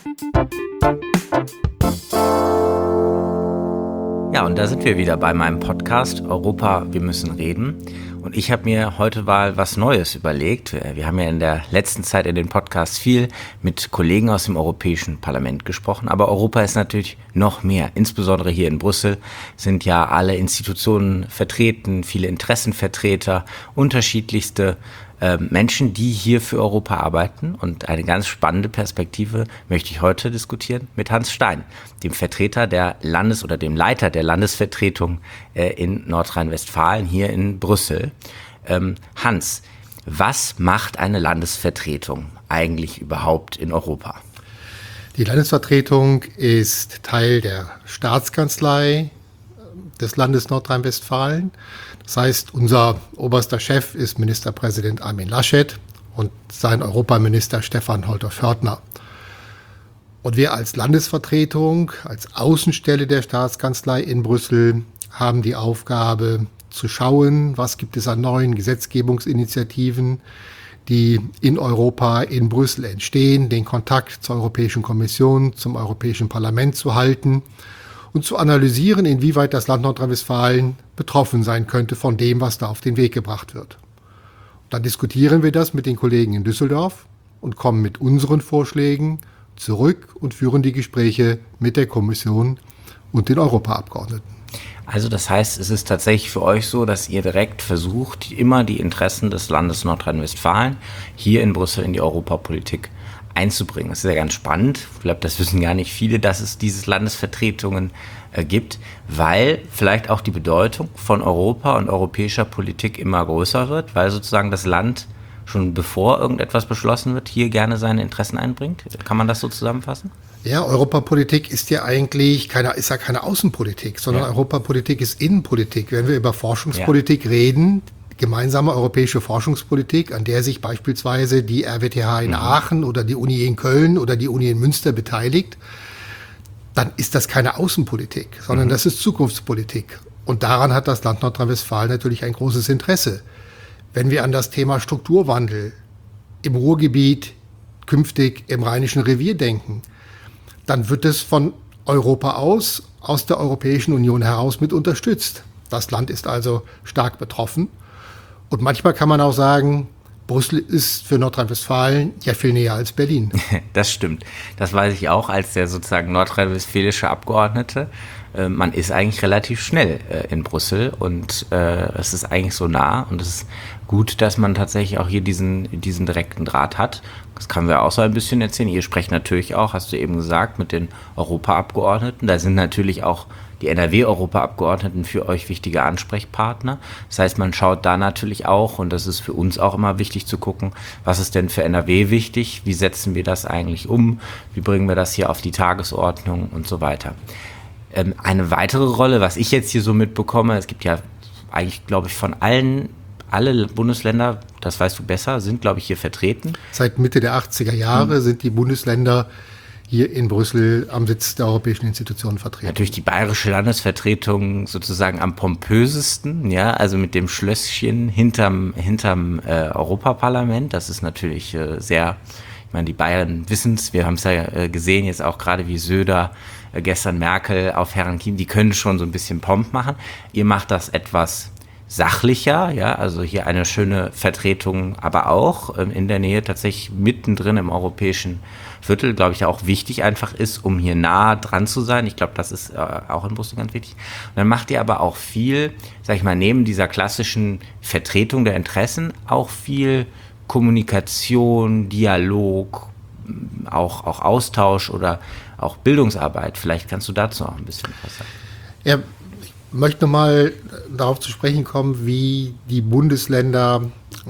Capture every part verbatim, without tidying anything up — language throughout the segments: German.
Ja, und da sind wir wieder bei meinem Podcast Europa, wir müssen reden. Und ich habe mir heute mal was Neues überlegt. Wir haben ja in der letzten Zeit in den Podcasts viel mit Kollegen aus dem Europäischen Parlament gesprochen. Aber Europa ist natürlich noch mehr. Insbesondere hier in Brüssel sind ja alle Institutionen vertreten, viele Interessenvertreter, unterschiedlichste äh, Menschen, die hier für Europa arbeiten. Und eine ganz spannende Perspektive möchte ich heute diskutieren mit Hans Stein, dem Vertreter der Landes- oder dem Leiter der Landesvertretung äh, in Nordrhein-Westfalen hier in Brüssel. Ähm, Hans, was macht eine Landesvertretung eigentlich überhaupt in Europa? Die Landesvertretung ist Teil der Staatskanzlei des Landes Nordrhein-Westfalen. Das heißt, unser oberster Chef ist Ministerpräsident Armin Laschet und sein Europaminister Stefan Holter-Fördner. Und wir als Landesvertretung, als Außenstelle der Staatskanzlei in Brüssel, haben die Aufgabe zu schauen, was gibt es an neuen Gesetzgebungsinitiativen, die in Europa, in Brüssel entstehen, den Kontakt zur Europäischen Kommission, zum Europäischen Parlament zu halten und zu analysieren, inwieweit das Land Nordrhein-Westfalen betroffen sein könnte von dem, was da auf den Weg gebracht wird. Dann diskutieren wir das mit den Kollegen in Düsseldorf und kommen mit unseren Vorschlägen zurück und führen die Gespräche mit der Kommission und den Europaabgeordneten. Also das heißt, es ist tatsächlich für euch so, dass ihr direkt versucht, immer die Interessen des Landes Nordrhein-Westfalen hier in Brüssel in die Europapolitik einzubringen. Das ist ja ganz spannend. Ich glaube, das wissen gar nicht viele, dass es diese Landesvertretungen äh, gibt, weil vielleicht auch die Bedeutung von Europa und europäischer Politik immer größer wird, weil sozusagen das Land schon bevor irgendetwas beschlossen wird, hier gerne seine Interessen einbringt. Kann man das so zusammenfassen? Ja, Europapolitik ist ja eigentlich keine, ist ja keine Außenpolitik, sondern ja. Europapolitik ist Innenpolitik. Wenn wir über Forschungspolitik ja. reden, gemeinsame europäische Forschungspolitik, an der sich beispielsweise die R W T H in mhm. Aachen oder die Uni in Köln oder die Uni in Münster beteiligt, dann ist das keine Außenpolitik, sondern mhm. das ist Zukunftspolitik. Und daran hat das Land Nordrhein-Westfalen natürlich ein großes Interesse. Wenn wir an das Thema Strukturwandel im Ruhrgebiet, künftig im Rheinischen Revier denken, dann wird es von Europa aus, aus der Europäischen Union heraus mit unterstützt. Das Land ist also stark betroffen. Und manchmal kann man auch sagen, Brüssel ist für Nordrhein-Westfalen ja viel näher als Berlin. Das stimmt. Das weiß ich auch als der sozusagen nordrhein-westfälische Abgeordnete. Äh, man ist eigentlich relativ schnell äh, in Brüssel und äh, es ist eigentlich so nah und es ist gut, dass man tatsächlich auch hier diesen, diesen direkten Draht hat. Das können wir auch so ein bisschen erzählen. Ihr sprecht natürlich auch, hast du eben gesagt, mit den Europaabgeordneten. Da sind natürlich auch die N R W-Europaabgeordneten für euch wichtige Ansprechpartner. Das heißt, man schaut da natürlich auch, und das ist für uns auch immer wichtig zu gucken, was ist denn für N R W wichtig, wie setzen wir das eigentlich um, wie bringen wir das hier auf die Tagesordnung und so weiter. Ähm, eine weitere Rolle, was ich jetzt hier so mitbekomme, es gibt ja eigentlich, glaube ich, von allen, alle Bundesländer, das weißt du besser, sind, glaube ich, hier vertreten. Seit Mitte der achtziger Jahre hm. sind die Bundesländer hier in Brüssel am Sitz der europäischen Institutionen vertreten. Natürlich die bayerische Landesvertretung sozusagen am pompösesten, ja, also mit dem Schlösschen hinterm, hinterm äh, Europaparlament. Das ist natürlich äh, sehr, ich meine, die Bayern wissen es, wir haben es ja äh, gesehen, jetzt auch gerade wie Söder, äh, gestern Merkel auf Herrenchiemsee, die können schon so ein bisschen Pomp machen. Ihr macht das etwas sachlicher, ja, also hier eine schöne Vertretung, aber auch ähm, in der Nähe tatsächlich mittendrin im europäischen Viertel, glaube ich, auch wichtig einfach ist, um hier nah dran zu sein. Ich glaube, das ist äh, auch in Brüssel ganz wichtig. Und dann macht ihr aber auch viel, sag ich mal, neben dieser klassischen Vertretung der Interessen auch viel Kommunikation, Dialog, auch, auch Austausch oder auch Bildungsarbeit. Vielleicht kannst du dazu auch ein bisschen was sagen. Ja, ich möchte nochmal darauf zu sprechen kommen, wie die Bundesländer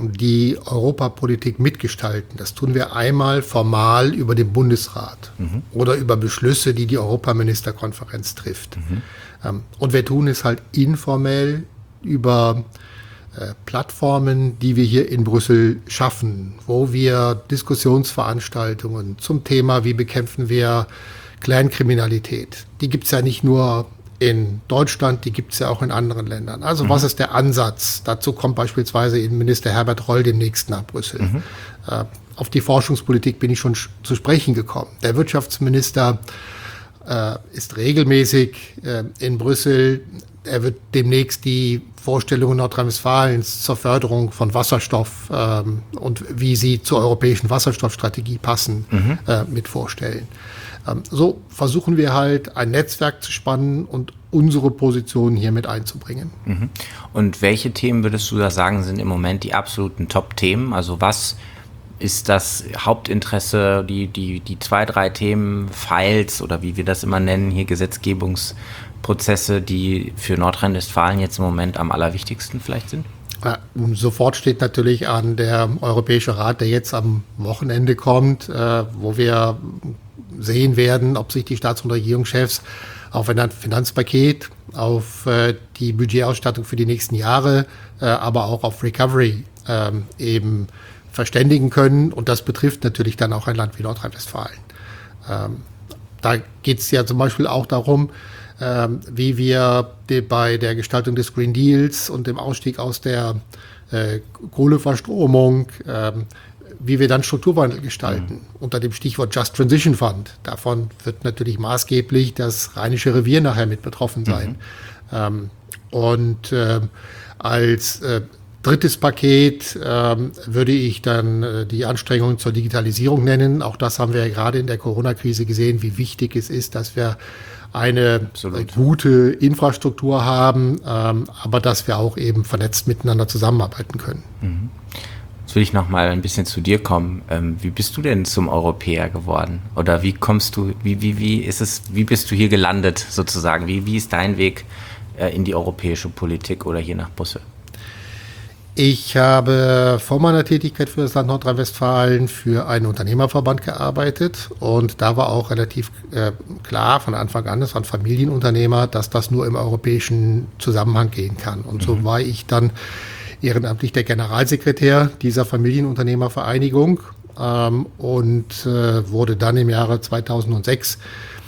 die Europapolitik mitgestalten. Das tun wir einmal formal über den Bundesrat mhm. oder über Beschlüsse, die die Europaministerkonferenz trifft. Mhm. Und wir tun es halt informell über äh, Plattformen, die wir hier in Brüssel schaffen, wo wir Diskussionsveranstaltungen zum Thema, wie bekämpfen wir Kleinkriminalität. Die gibt es ja nicht nur in Deutschland, die gibt es ja auch in anderen Ländern. Also mhm. was ist der Ansatz? Dazu kommt beispielsweise Innenminister Herbert Reul demnächst nach Brüssel. Mhm. Äh, auf die Forschungspolitik bin ich schon sch- zu sprechen gekommen. Der Wirtschaftsminister äh, ist regelmäßig äh, in Brüssel. Er wird demnächst die Vorstellungen Nordrhein-Westfalens zur Förderung von Wasserstoff ähm, und wie sie zur europäischen Wasserstoffstrategie passen, mhm. äh, mit vorstellen. Ähm, so versuchen wir halt ein Netzwerk zu spannen und unsere Positionen hier mit einzubringen. Mhm. Und welche Themen würdest du da sagen, sind im Moment die absoluten Top-Themen? Also was ist das Hauptinteresse, die, die, die zwei, drei Themen, Files oder wie wir das immer nennen, hier Gesetzgebungsprozesse, die für Nordrhein-Westfalen jetzt im Moment am allerwichtigsten vielleicht sind? Ja, sofort steht natürlich an der Europäische Rat, der jetzt am Wochenende kommt, äh, wo wir sehen werden, ob sich die Staats- und Regierungschefs auf ein Finanzpaket, auf äh, die Budgetausstattung für die nächsten Jahre, äh, aber auch auf Recovery äh, eben verständigen können. Und das betrifft natürlich dann auch ein Land wie Nordrhein-Westfalen. Ähm, da geht es ja zum Beispiel auch darum, ähm, wie wir die, bei der Gestaltung des Green Deals und dem Ausstieg aus der äh, Kohleverstromung, ähm, wie wir dann Strukturwandel gestalten. Mhm. Unter dem Stichwort Just Transition Fund. Davon wird natürlich maßgeblich das Rheinische Revier nachher mit betroffen sein. Mhm. Ähm, und äh, als äh, drittes Paket ähm, würde ich dann äh, die Anstrengungen zur Digitalisierung nennen. Auch das haben wir ja gerade in der Corona-Krise gesehen, wie wichtig es ist, dass wir eine äh, gute Infrastruktur haben, ähm, aber dass wir auch eben vernetzt miteinander zusammenarbeiten können. Mhm. Jetzt will ich noch mal ein bisschen zu dir kommen. Ähm, wie bist du denn zum Europäer geworden? Oder wie kommst du, wie, wie, wie ist es, wie bist du hier gelandet sozusagen? Wie, wie ist dein Weg äh, in die europäische Politik oder hier nach Brüssel? Ich habe vor meiner Tätigkeit für das Land Nordrhein-Westfalen für einen Unternehmerverband gearbeitet und da war auch relativ äh, klar von Anfang an, das waren Familienunternehmer, dass das nur im europäischen Zusammenhang gehen kann. Und so mhm. war ich dann ehrenamtlich der Generalsekretär dieser Familienunternehmervereinigung ähm, und äh, wurde dann im Jahre zweitausendsechs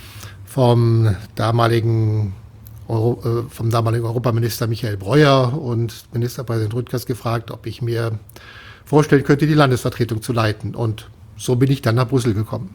vom damaligen Euro, äh, vom damaligen Europaminister Michael Breuer und Ministerpräsident Rüttgers gefragt, ob ich mir vorstellen könnte, die Landesvertretung zu leiten. Und so bin ich dann nach Brüssel gekommen.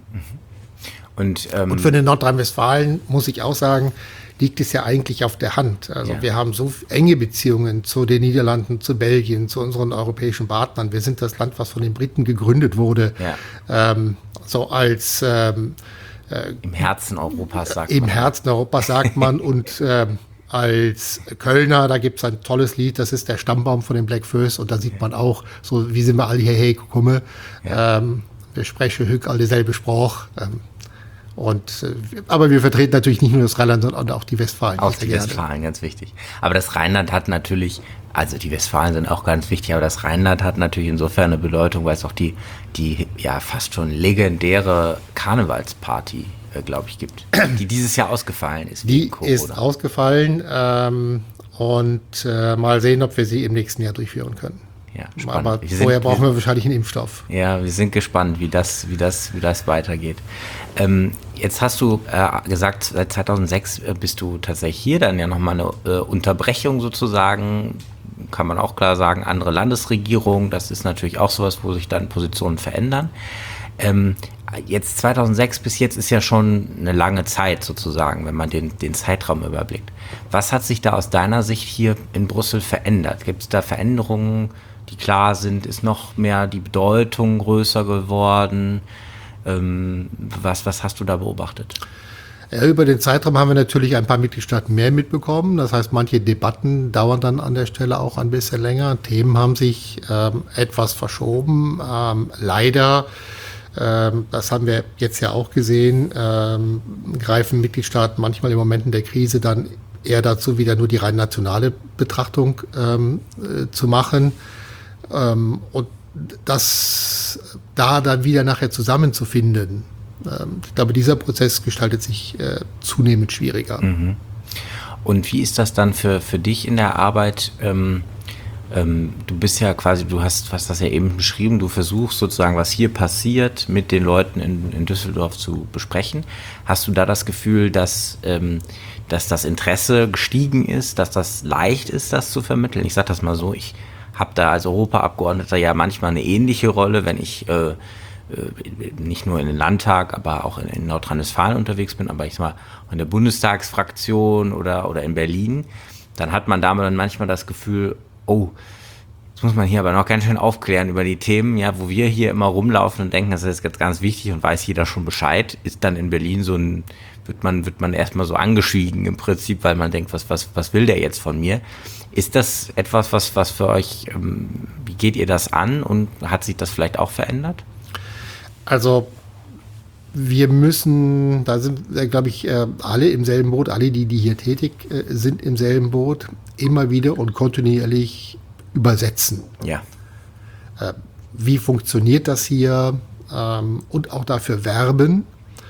Und, ähm, und für den Nordrhein-Westfalen muss ich auch sagen, liegt es ja eigentlich auf der Hand. Also ja. wir haben so enge Beziehungen zu den Niederlanden, zu Belgien, zu unseren europäischen Partnern. Wir sind das Land, was von den Briten gegründet wurde, ja. ähm, so als ähm, äh, im Herzen Europas sagt im man. Im Herzen Europas sagt man und ähm, als Kölner, da gibt es ein tolles Lied, das ist der Stammbaum von den Black Föß und da sieht man auch, so wie sind wir alle hierher gekommen. Ja. Ähm, wir sprechen hüg all dieselbe Sprache. Ähm, Und, aber wir vertreten natürlich nicht nur das Rheinland, sondern auch die Westfalen. Auch die Westfalen, ganz wichtig. Aber das Rheinland hat natürlich, also die Westfalen sind auch ganz wichtig, aber das Rheinland hat natürlich insofern eine Bedeutung, weil es auch die, die ja fast schon legendäre Karnevalsparty, äh, glaube ich, gibt, die dieses Jahr ausgefallen ist. Die ist ausgefallen ähm, und äh, mal sehen, ob wir sie im nächsten Jahr durchführen können. Ja, spannend. Aber wir vorher sind, brauchen wir wahrscheinlich einen Impfstoff. Ja, wir sind gespannt, wie das, wie das, wie das weitergeht. Ähm, jetzt hast du äh, gesagt, seit zweitausendsechs äh, bist du tatsächlich hier, dann ja nochmal eine äh, Unterbrechung sozusagen, kann man auch klar sagen, andere Landesregierung, das ist natürlich auch sowas, wo sich dann Positionen verändern. Ähm, jetzt zweitausendsechs bis jetzt ist ja schon eine lange Zeit sozusagen, wenn man den, den Zeitraum überblickt. Was hat sich da aus deiner Sicht hier in Brüssel verändert? Gibt es da Veränderungen, die klar sind? Ist noch mehr die Bedeutung größer geworden? Ähm, was, was hast du da beobachtet? Ja, über den Zeitraum haben wir natürlich ein paar Mitgliedstaaten mehr mitbekommen. Das heißt, manche Debatten dauern dann an der Stelle auch ein bisschen länger. Themen haben sich ähm, etwas verschoben. Ähm, leider, ähm, das haben wir jetzt ja auch gesehen, ähm, greifen Mitgliedstaaten manchmal in Momenten der Krise dann eher dazu, wieder nur die rein nationale Betrachtung ähm, äh, zu machen. Ähm, und das da dann wieder nachher zusammenzufinden, ähm, ich glaube, dieser Prozess gestaltet sich äh, zunehmend schwieriger. Mhm. Und wie ist das dann für, für dich in der Arbeit? Ähm, Ähm, du bist ja quasi, du hast, hast das ja eben beschrieben, du versuchst sozusagen, was hier passiert, mit den Leuten in, in Düsseldorf zu besprechen. Hast du da das Gefühl, dass, ähm, dass das Interesse gestiegen ist, dass das leicht ist, das zu vermitteln? Ich sage das mal so, ich habe da als Europaabgeordneter ja manchmal eine ähnliche Rolle, wenn ich äh, äh, nicht nur in den Landtag, aber auch in, in Nordrhein-Westfalen unterwegs bin, aber ich sag mal in der Bundestagsfraktion oder, oder in Berlin, dann hat man da dann manchmal das Gefühl, oh, jetzt muss man hier aber noch ganz schön aufklären über die Themen, ja, wo wir hier immer rumlaufen und denken, das ist jetzt ganz wichtig und weiß jeder schon Bescheid, ist dann in Berlin so ein, wird man, wird man erstmal so angeschwiegen im Prinzip, weil man denkt, was, was, was will der jetzt von mir? Ist das etwas, was, was für euch, ähm, wie geht ihr das an und hat sich das vielleicht auch verändert? Also, wir müssen, da sind, glaube ich, alle im selben Boot, alle, die, die hier tätig sind, im selben Boot, immer wieder und kontinuierlich übersetzen. Ja. Wie funktioniert das hier? Und auch dafür werben,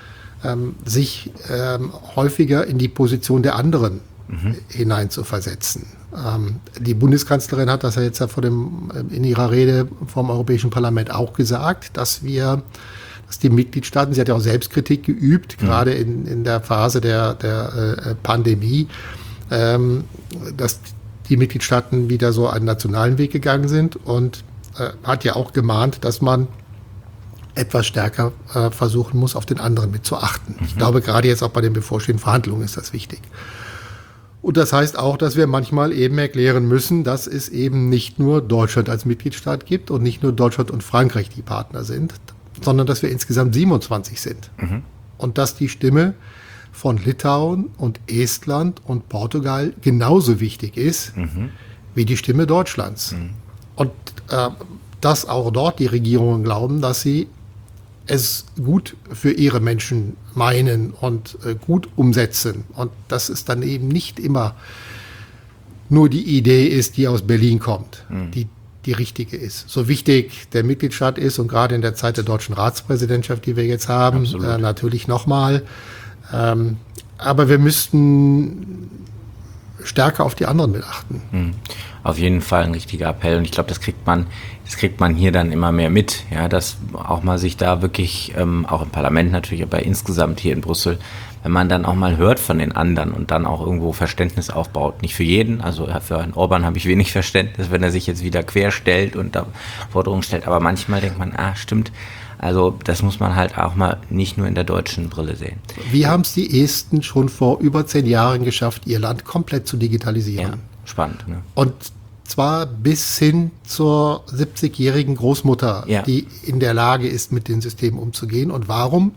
sich häufiger in die Position der anderen mhm. hinein zu versetzen. Die Bundeskanzlerin hat das ja jetzt ja vor dem, in ihrer Rede vom Europäischen Parlament auch gesagt, dass wir dass die Mitgliedstaaten, sie hat ja auch Selbstkritik geübt, mhm. gerade in, in der Phase der, der äh, Pandemie, ähm, dass die Mitgliedstaaten wieder so einen nationalen Weg gegangen sind und äh, hat ja auch gemahnt, dass man etwas stärker äh, versuchen muss, auf den anderen mit zu achten. Mhm. Ich glaube, gerade jetzt auch bei den bevorstehenden Verhandlungen ist das wichtig. Und das heißt auch, dass wir manchmal eben erklären müssen, dass es eben nicht nur Deutschland als Mitgliedstaat gibt und nicht nur Deutschland und Frankreich die Partner sind, sondern dass wir insgesamt siebenundzwanzig sind. Mhm. Und dass die Stimme von Litauen und Estland und Portugal genauso wichtig ist mhm. wie die Stimme Deutschlands. Mhm. Und äh, dass auch dort die Regierungen glauben, dass sie es gut für ihre Menschen meinen und äh, gut umsetzen. Und dass es dann eben nicht immer nur die Idee ist, die aus Berlin kommt, mhm. die die richtige ist. So wichtig der Mitgliedstaat ist und gerade in der Zeit der deutschen Ratspräsidentschaft, die wir jetzt haben, äh, natürlich nochmal. Ähm, aber wir müssten stärker auf die anderen mit achten. Mhm. Auf jeden Fall ein richtiger Appell und ich glaube, das kriegt man, das kriegt man hier dann immer mehr mit, ja, dass auch mal sich da wirklich, ähm, auch im Parlament natürlich, aber insgesamt hier in Brüssel, wenn man dann auch mal hört von den anderen und dann auch irgendwo Verständnis aufbaut. Nicht für jeden, also für einen Orban habe ich wenig Verständnis, wenn er sich jetzt wieder quer stellt und da Forderungen stellt, aber manchmal denkt man, ah, stimmt, also das muss man halt auch mal nicht nur in der deutschen Brille sehen. Wie haben es die Esten schon vor über zehn Jahren geschafft, ihr Land komplett zu digitalisieren? Ja, spannend, ne? Und zwar bis hin zur siebzigjährigen Großmutter, ja. die in der Lage ist, mit den Systemen umzugehen. Und warum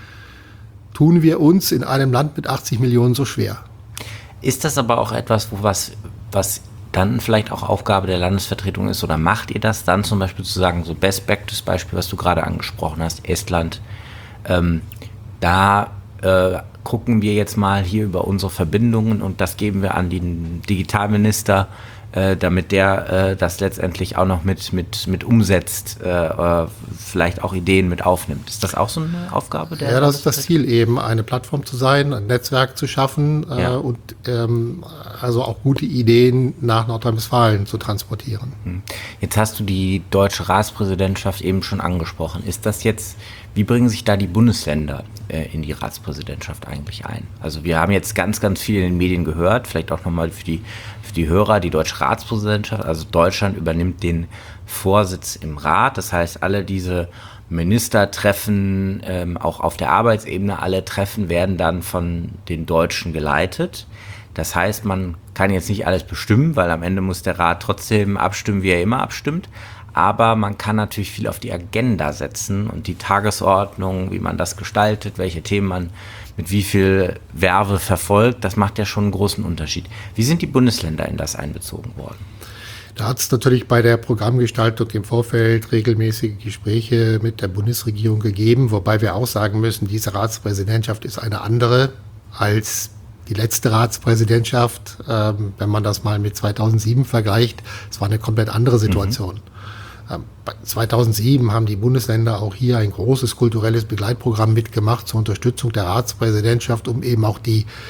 tun wir uns in einem Land mit achtzig Millionen so schwer? Ist das aber auch etwas, wo was, was dann vielleicht auch Aufgabe der Landesvertretung ist, oder macht ihr das dann zum Beispiel zu sagen, so Best Practice Beispiel, was du gerade angesprochen hast, Estland, ähm, da äh, gucken wir jetzt mal hier über unsere Verbindungen und das geben wir an den Digitalminister, äh, damit der äh, das letztendlich auch noch mit, mit, mit umsetzt, äh, vielleicht auch Ideen mit aufnimmt. Ist das auch so eine Aufgabe der? Ja, das ist das Ziel eben, eine Plattform zu sein, ein Netzwerk zu schaffen äh, ja. und ähm, also auch gute Ideen nach Nordrhein-Westfalen zu transportieren. Jetzt hast du die deutsche Ratspräsidentschaft eben schon angesprochen. Ist das jetzt, wie bringen sich da die Bundesländer äh, in die Ratspräsidentschaft eigentlich ein? Also wir haben jetzt ganz, ganz viel in den Medien gehört, vielleicht auch nochmal für die, für die Hörer, die deutsche Ratspräsidentschaft, also Deutschland übernimmt den Vorsitz im Rat. Das heißt, alle diese Ministertreffen, ähm, auch auf der Arbeitsebene, alle Treffen werden dann von den Deutschen geleitet. Das heißt, man kann jetzt nicht alles bestimmen, weil am Ende muss der Rat trotzdem abstimmen, wie er immer abstimmt. Aber man kann natürlich viel auf die Agenda setzen und die Tagesordnung, wie man das gestaltet, welche Themen man mit wie viel Verve verfolgt, das macht ja schon einen großen Unterschied. Wie sind die Bundesländer in das einbezogen worden? Da hat es natürlich bei der Programmgestaltung im Vorfeld regelmäßige Gespräche mit der Bundesregierung gegeben, wobei wir auch sagen müssen, diese Ratspräsidentschaft ist eine andere als die letzte Ratspräsidentschaft. Ähm, wenn man das mal mit zweitausendsieben vergleicht, es war eine komplett andere Situation. Mhm. Ähm, zweitausendsieben haben die Bundesländer auch hier ein großes kulturelles Begleitprogramm mitgemacht zur Unterstützung der Ratspräsidentschaft, um eben auch die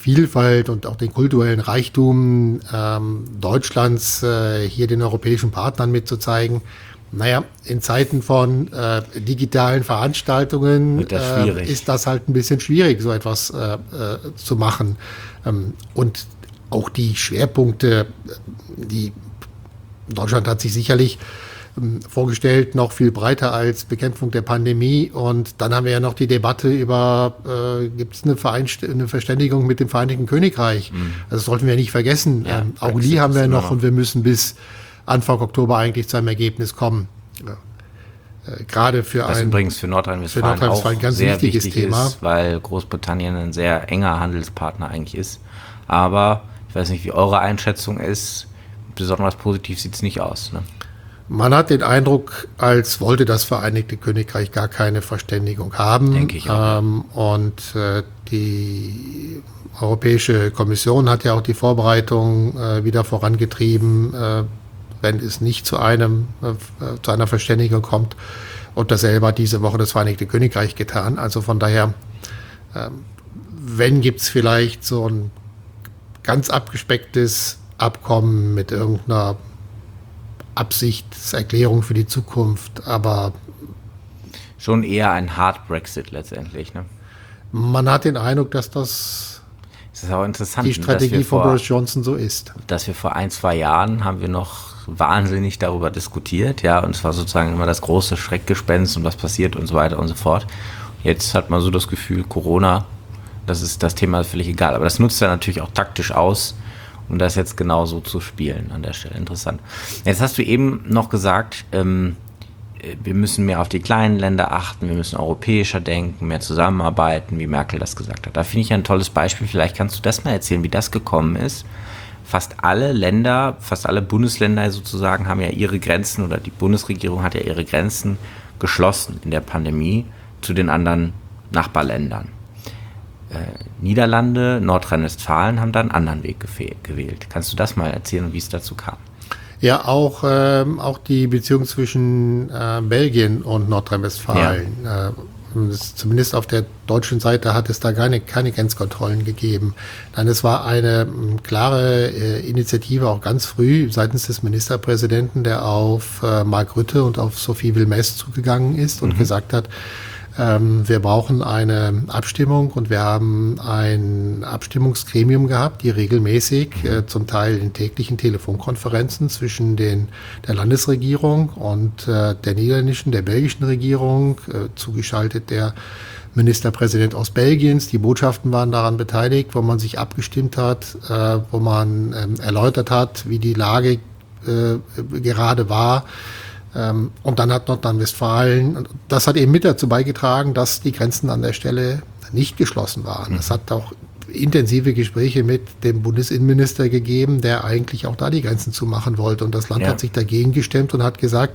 Vielfalt und auch den kulturellen Reichtum ähm, Deutschlands äh, hier den europäischen Partnern mitzuzeigen. Naja, in Zeiten von äh, digitalen Veranstaltungen das äh, ist das halt ein bisschen schwierig, so etwas äh, äh, zu machen. Ähm, und auch die Schwerpunkte, die Deutschland hat sich sicherlich ähm, vorgestellt, noch viel breiter als Bekämpfung der Pandemie. Und dann haben wir ja noch die Debatte über, äh, gibt es eine, eine Verständigung mit dem Vereinigten Königreich? Mhm. Also das sollten wir nicht vergessen. Ja, ähm, auch die haben wir noch, noch und wir müssen bis Anfang Oktober eigentlich zu einem Ergebnis kommen. Ja. Äh, gerade für das ein übrigens für Nordrhein-Westfalen, für Nordrhein-Westfalen auch ganz sehr wichtiges wichtig Thema ist, weil Großbritannien ein sehr enger Handelspartner eigentlich ist. Aber ich weiß nicht, wie eure Einschätzung ist. Besonders positiv sieht es nicht aus. Ne? Man hat den Eindruck, als wollte das Vereinigte Königreich gar keine Verständigung haben. Denke ich auch. Ähm, und äh, die Europäische Kommission hat ja auch die Vorbereitung äh, wieder vorangetrieben, äh, wenn es nicht zu einem äh, zu einer Verständigung kommt. Und dasselbe hat diese Woche das Vereinigte Königreich getan. Also von daher, äh, wenn gibt es vielleicht so ein ganz abgespecktes Abkommen mit irgendeiner Absichtserklärung für die Zukunft, aber schon eher ein Hard Brexit letztendlich, ne? Man hat den Eindruck, dass das Das ist auch interessant, die Strategie von Boris Johnson so ist. Dass wir vor ein, zwei Jahren haben wir noch wahnsinnig darüber diskutiert, ja, und es war sozusagen immer das große Schreckgespenst und was passiert und so weiter und so fort. Jetzt hat man so das Gefühl, Corona, das ist das Thema völlig egal. Aber das nutzt er natürlich auch taktisch aus, um das jetzt genauso zu spielen an der Stelle. Interessant. Jetzt hast du eben noch gesagt, ähm, wir müssen mehr auf die kleinen Länder achten, wir müssen europäischer denken, mehr zusammenarbeiten, wie Merkel das gesagt hat. Da finde ich ein tolles Beispiel. Vielleicht kannst du das mal erzählen, wie das gekommen ist. Fast alle Länder, fast alle Bundesländer sozusagen haben ja ihre Grenzen oder die Bundesregierung hat ja ihre Grenzen geschlossen in der Pandemie zu den anderen Nachbarländern. Äh, Niederlande, Nordrhein-Westfalen haben da einen anderen Weg gefehl, gewählt. Kannst du das mal erzählen, wie es dazu kam? Ja, auch, ähm, auch die Beziehung zwischen äh, Belgien und Nordrhein-Westfalen. Ja. Äh, zumindest auf der deutschen Seite hat es da keine, keine Grenzkontrollen gegeben. Nein, es war eine m, klare äh, Initiative, auch ganz früh seitens des Ministerpräsidenten, der auf äh, Mark Rutte und auf Sophie Wilmès zugegangen ist und mhm. gesagt hat, Ähm, wir brauchen eine Abstimmung und wir haben ein Abstimmungsgremium gehabt, die regelmäßig, äh, zum Teil in täglichen Telefonkonferenzen zwischen den, der Landesregierung und äh, der niederländischen, der belgischen Regierung, äh, zugeschaltet der Ministerpräsident aus Belgiens. Die Botschaften waren daran beteiligt, wo man sich abgestimmt hat, äh, wo man ähm, erläutert hat, wie die Lage äh, gerade war. Ähm, und dann hat Nordrhein-Westfalen, das hat eben mit dazu beigetragen, dass die Grenzen an der Stelle nicht geschlossen waren. Es hat auch intensive Gespräche mit dem Bundesinnenminister gegeben, der eigentlich auch da die Grenzen zumachen wollte. Und das Land ja. hat sich dagegen gestemmt und hat gesagt,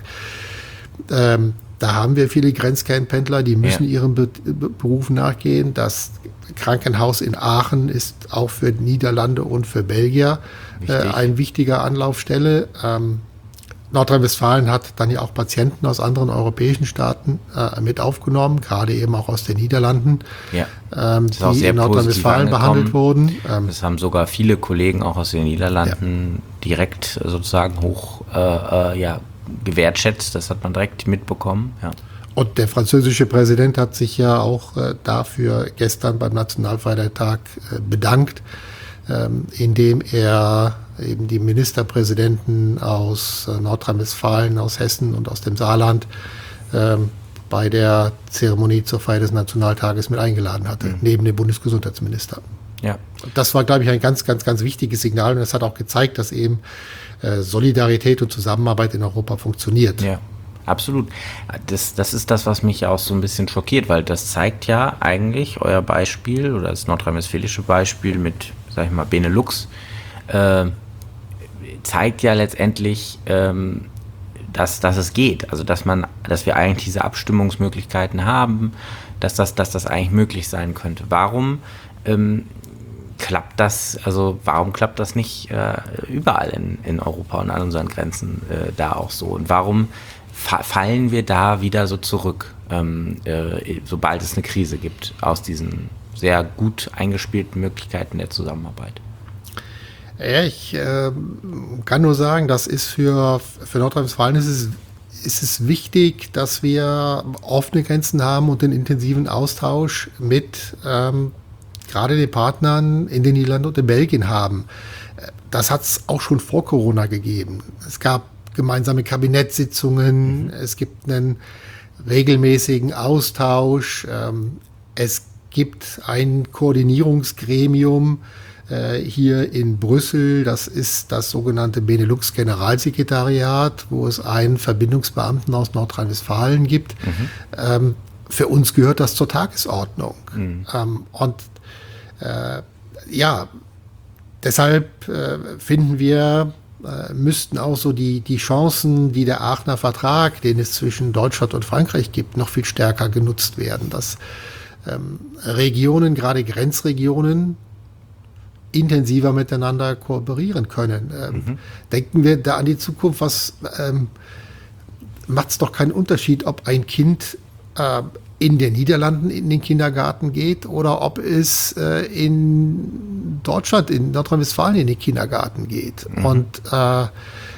ähm, da haben wir viele Grenzkernpendler, die müssen ja. ihrem Be- Be- Beruf nachgehen. Das Krankenhaus in Aachen ist auch für Niederlande und für Belgier äh, ein wichtiger Anlaufstelle. Ähm, Nordrhein-Westfalen hat dann ja auch Patienten aus anderen europäischen Staaten äh, mit aufgenommen, gerade eben auch aus den Niederlanden, ja. ähm, die in Nordrhein-Westfalen behandelt wurden. Ähm, das haben sogar viele Kollegen auch aus den Niederlanden ja. direkt sozusagen hoch äh, äh, ja, gewertschätzt. Das hat man direkt mitbekommen. Ja. Und der französische Präsident hat sich ja auch äh, dafür gestern beim Nationalfeiertag äh, bedankt, ähm, indem er eben die Ministerpräsidenten aus äh, Nordrhein-Westfalen, aus Hessen und aus dem Saarland ähm, bei der Zeremonie zur Feier des Nationaltages mit eingeladen hatte, mhm. neben dem Bundesgesundheitsminister. Ja. Das war, glaube ich, ein ganz, ganz, ganz wichtiges Signal und es hat auch gezeigt, dass eben äh, Solidarität und Zusammenarbeit in Europa funktioniert. Ja. Absolut. Das, das ist das, was mich auch so ein bisschen schockiert, weil das zeigt ja eigentlich euer Beispiel oder das nordrhein-westfälische Beispiel mit, sag ich mal, Benelux, äh, zeigt ja letztendlich, ähm, dass, dass es geht. Also dass man, dass wir eigentlich diese Abstimmungsmöglichkeiten haben, dass das, dass das eigentlich möglich sein könnte. Warum ähm, klappt das, also warum klappt das nicht äh, überall in, in Europa und an unseren Grenzen äh, da auch so? Und warum fa- fallen wir da wieder so zurück, ähm, äh, sobald es eine Krise gibt, aus diesen sehr gut eingespielten Möglichkeiten der Zusammenarbeit? Ja, ich äh, kann nur sagen, das ist für, für Nordrhein-Westfalen ist es, ist es wichtig, dass wir offene Grenzen haben und den intensiven Austausch mit ähm, gerade den Partnern in den Niederlanden und in Belgien haben. Das hat es auch schon vor Corona gegeben. Es gab gemeinsame Kabinettssitzungen, mhm. es gibt einen regelmäßigen Austausch, ähm, es gibt ein Koordinierungsgremium äh, hier in Brüssel, das ist das sogenannte Benelux-Generalsekretariat, wo es einen Verbindungsbeamten aus Nordrhein-Westfalen gibt. Mhm. Ähm, für uns gehört das zur Tagesordnung. Mhm. Ähm, und äh, ja, deshalb äh, finden wir, äh, müssten auch so die, die Chancen, die der Aachener Vertrag, den es zwischen Deutschland und Frankreich gibt, noch viel stärker genutzt werden. Dass ähm, Regionen, gerade Grenzregionen, intensiver miteinander kooperieren können. Ähm, mhm. Denken wir da an die Zukunft, was ähm, macht es doch keinen Unterschied, ob ein Kind äh, in den Niederlanden in den Kindergarten geht oder ob es äh, in Deutschland, in Nordrhein-Westfalen in den Kindergarten geht. Mhm. Und äh,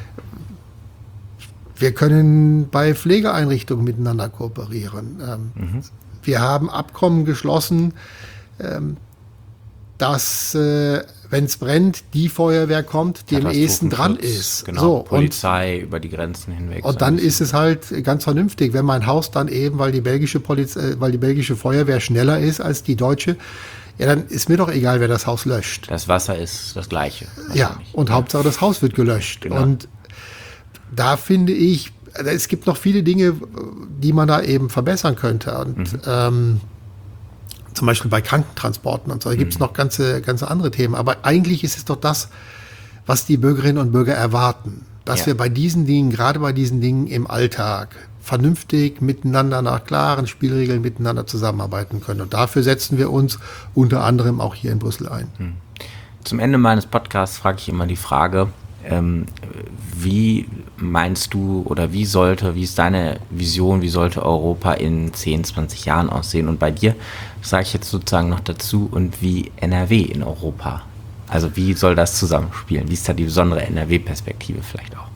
wir können bei Pflegeeinrichtungen miteinander kooperieren. Ähm, mhm. Wir haben Abkommen geschlossen, ähm, dass, äh, wenn es brennt, die Feuerwehr kommt, die am ehesten dran ist. Genau, so, Polizei und, über die Grenzen hinweg. Und dann ist es halt ganz vernünftig, wenn mein Haus dann eben, weil die belgische Polizei, weil die belgische Feuerwehr schneller ist als die deutsche, ja, dann ist mir doch egal, wer das Haus löscht. Das Wasser ist das Gleiche. Ja, und ja. Hauptsache das Haus wird gelöscht. Genau. Und da finde ich, es gibt noch viele Dinge, die man da eben verbessern könnte. Und mhm. ähm, zum Beispiel bei Krankentransporten und so, da gibt es mhm. noch ganze, ganze andere Themen. Aber eigentlich ist es doch das, was die Bürgerinnen und Bürger erwarten. Dass ja. wir bei diesen Dingen, gerade bei diesen Dingen im Alltag, vernünftig miteinander nach klaren Spielregeln miteinander zusammenarbeiten können. Und dafür setzen wir uns unter anderem auch hier in Brüssel ein. Mhm. Zum Ende meines Podcasts frage ich immer die Frage, ähm, wie meinst du oder wie sollte, wie ist deine Vision, wie sollte Europa in zehn, zwanzig Jahren aussehen? Und bei dir sage ich jetzt sozusagen noch dazu, und wie N R W in Europa? Also wie soll das zusammenspielen? Wie ist da die besondere N R W-Perspektive vielleicht auch?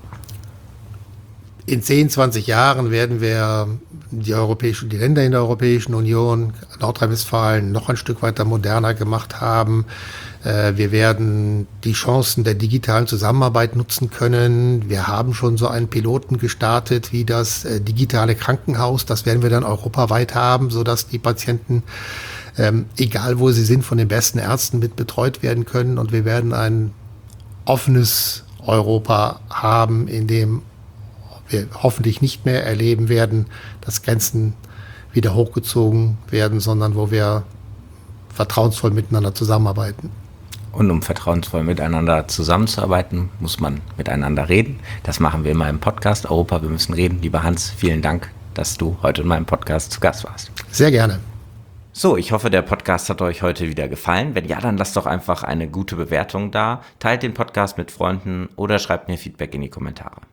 In zehn, zwanzig Jahren werden wir die europäischen, die Länder in der Europäischen Union, Nordrhein-Westfalen noch ein Stück weiter moderner gemacht haben. Wir werden die Chancen der digitalen Zusammenarbeit nutzen können. Wir haben schon so einen Piloten gestartet wie das digitale Krankenhaus. Das werden wir dann europaweit haben, sodass die Patienten, ähm, egal wo sie sind, von den besten Ärzten mit betreut werden können. Und wir werden ein offenes Europa haben, in dem wir hoffentlich nicht mehr erleben werden, dass Grenzen wieder hochgezogen werden, sondern wo wir vertrauensvoll miteinander zusammenarbeiten. Und um vertrauensvoll miteinander zusammenzuarbeiten, muss man miteinander reden. Das machen wir in meinem Podcast Europa, wir müssen reden. Lieber Hans, vielen Dank, dass du heute in meinem Podcast zu Gast warst. Sehr gerne. So, ich hoffe, der Podcast hat euch heute wieder gefallen. Wenn ja, dann lasst doch einfach eine gute Bewertung da, teilt den Podcast mit Freunden oder schreibt mir Feedback in die Kommentare.